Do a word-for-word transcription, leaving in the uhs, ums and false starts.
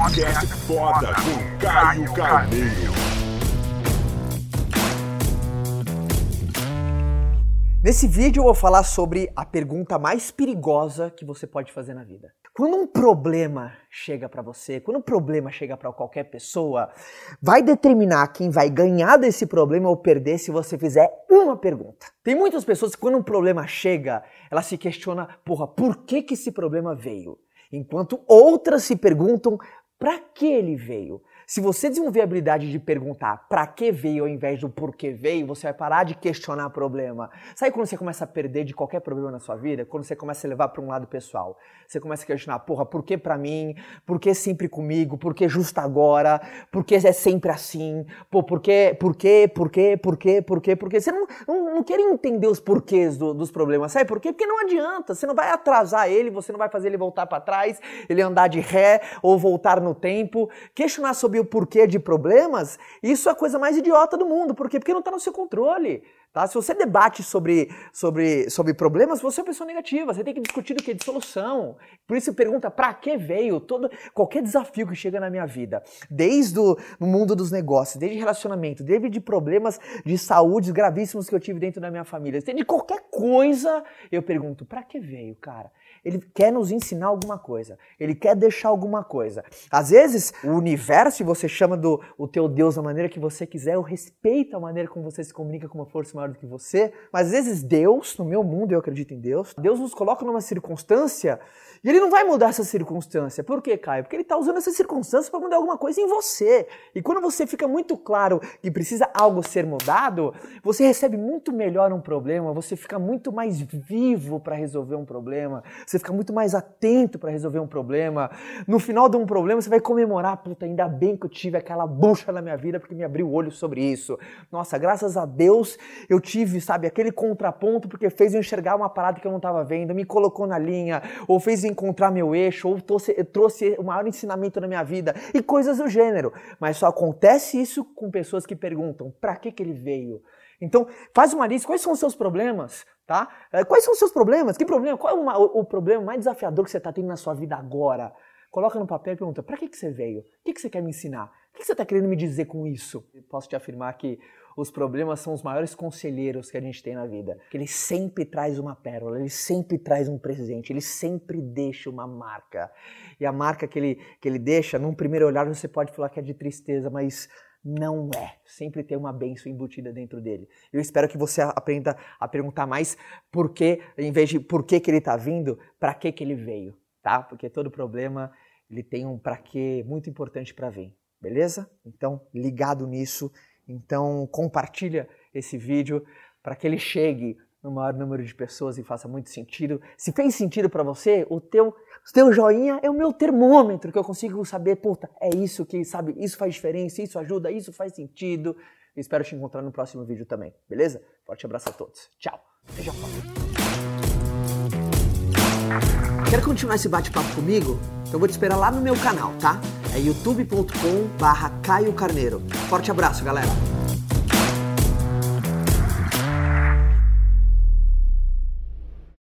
Podcast foda com Caio Carneiro. Nesse vídeo eu vou falar sobre a pergunta mais perigosa que você pode fazer na vida. Quando um problema chega pra você, quando um problema chega pra qualquer pessoa, vai determinar quem vai ganhar desse problema ou perder se você fizer uma pergunta. Tem muitas pessoas que quando um problema chega, ela se questiona, porra, por que que esse problema veio? Enquanto outras se perguntam, pra que ele veio? Se você desenvolver a habilidade de perguntar pra que veio ao invés do porquê veio, você vai parar de questionar o problema. Sabe quando você começa a perder de qualquer problema na sua vida? Quando você começa a levar pra um lado pessoal. Você começa a questionar, porra, por que pra mim? Por que sempre comigo? Por que justo agora? Por que é sempre assim? Pô, por que, por que, por que, por que, por que, por que? Você não, não, não quer entender os porquês do, dos problemas. Sabe por quê? Porque não adianta. Você não vai atrasar ele, você não vai fazer ele voltar pra trás, ele andar de ré ou voltar no tempo. Questionar sobre o porquê de problemas, isso é a coisa mais idiota do mundo. Por quê? Porque não está no seu controle. Tá? Se você debate sobre, sobre, sobre problemas, você é uma pessoa negativa. Você tem que discutir do que? De solução. Por isso pergunta, pra que veio? Todo, qualquer desafio que chega na minha vida, desde o no mundo dos negócios, desde relacionamento, desde de problemas de saúde gravíssimos que eu tive dentro da minha família, de qualquer coisa, eu pergunto, pra que veio, cara? Ele quer nos ensinar alguma coisa. Ele quer deixar alguma coisa. Às vezes, o universo, você chama do o teu Deus da maneira que você quiser, eu respeito a maneira como você se comunica com uma força maior do que você, mas às vezes Deus, no meu mundo, eu acredito em Deus, Deus nos coloca numa circunstância e ele não vai mudar essa circunstância. Por quê, Caio? Porque ele está usando essa circunstância para mudar alguma coisa em você. E quando você fica muito claro que precisa algo ser mudado, você recebe muito melhor um problema, você fica muito mais vivo para resolver um problema, você fica muito mais atento para resolver um problema. No final de um problema, você vai comemorar, puta, ainda bem que eu tive aquela bucha na minha vida porque me abriu o olho sobre isso. Nossa, graças a Deus eu tive, sabe, aquele contraponto porque fez eu enxergar uma parada que eu não estava vendo, me colocou na linha, ou fez eu encontrar meu eixo, ou trouxe, trouxe o maior ensinamento na minha vida, e coisas do gênero. Mas só acontece isso com pessoas que perguntam, pra que que ele veio? Então, faz uma lista, quais são os seus problemas, tá? Quais são os seus problemas? Que problema? Qual é o, o, o problema mais desafiador que você está tendo na sua vida agora? Coloca no papel e pergunta, pra que que você veio? O que que você quer me ensinar? O que que você está querendo me dizer com isso? Eu posso te afirmar que os problemas são os maiores conselheiros que a gente tem na vida. Que ele sempre traz uma pérola, ele sempre traz um presente, ele sempre deixa uma marca. E a marca que ele, que ele deixa, num primeiro olhar você pode falar que é de tristeza, mas não é. Sempre tem uma bênção embutida dentro dele. Eu espero que você aprenda a perguntar mais por que, em vez de por que que ele está vindo, para que que ele veio, tá? Porque todo problema, ele tem um para que muito importante para vir, beleza? Então, ligado nisso, então compartilha esse vídeo para que ele chegue no maior número de pessoas e faça muito sentido. Se fez sentido para você, o teu, o teu joinha é o meu termômetro, que eu consigo saber, puta, é isso que, sabe, isso faz diferença, isso ajuda, isso faz sentido. Eu espero te encontrar no próximo vídeo também, beleza? Forte abraço a todos. Tchau. Beijo. Quer continuar esse bate-papo comigo? Então eu vou te esperar lá no meu canal, tá? É youtube ponto com barra Caio Carneiro. Forte abraço, galera!